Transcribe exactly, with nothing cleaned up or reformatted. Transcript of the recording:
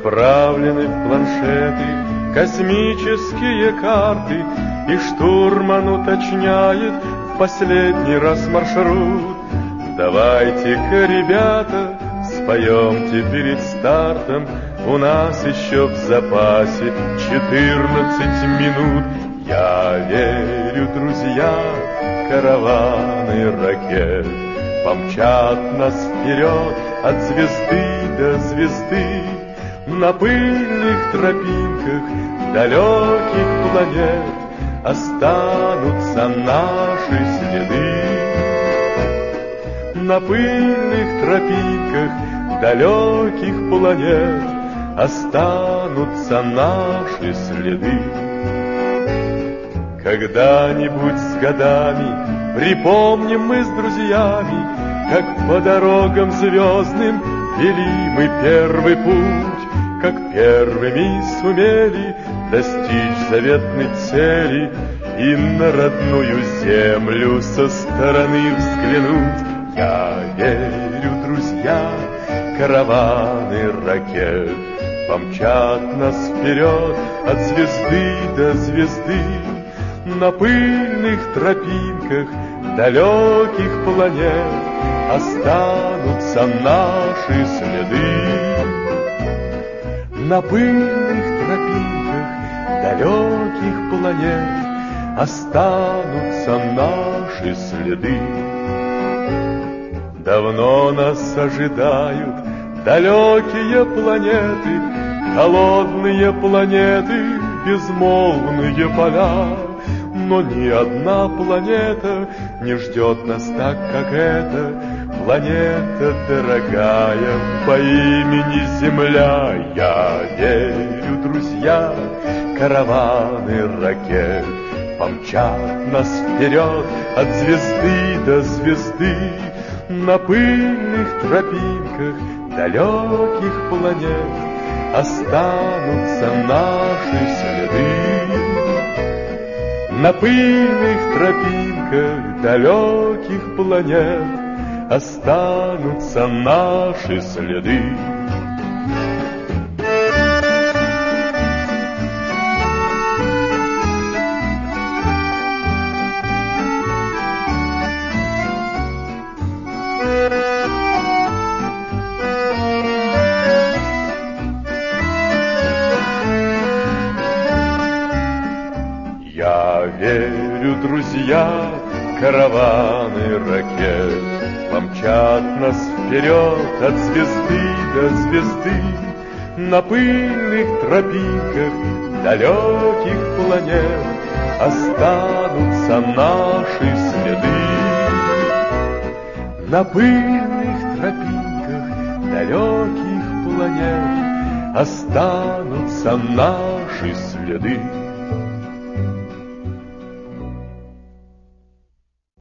заправлены в планшеты космические карты, и штурман уточняет в последний раз маршрут. Давайте-ка, ребята, споемте перед стартом, у нас еще в запасе четырнадцать минут. Я верю, друзья, караваны ракет помчат нас вперед от звезды до звезды. На пыльных тропинках далеких планет останутся наши следы. На пыльных тропинках далеких планет останутся наши следы. Когда-нибудь с годами припомним мы с друзьями, как по дорогам звездным вели мы первый путь, как первыми сумели достичь заветной цели и на родную землю со стороны взглянуть. Я верю, друзья, караваны ракет помчат нас вперед от звезды до звезды. На пыльных тропинках далеких планет останутся наши следы. На пыльных тропинках далеких планет останутся наши следы. Давно нас ожидают далекие планеты, холодные планеты, безмолвные поля. Но ни одна планета не ждет нас так, как эта планета дорогая по имени Земля. Я верю, друзья, караваны ракет помчат нас вперед от звезды до звезды. На пыльных тропинках далеких планет останутся наши следы. На пыльных тропинках далеких планет останутся наши следы. Я верю, друзья, караваны ракет помчат нас вперед от звезды до звезды. На пыльных тропинках далеких планет останутся наши следы. На пыльных тропинках далеких планет останутся наши следы.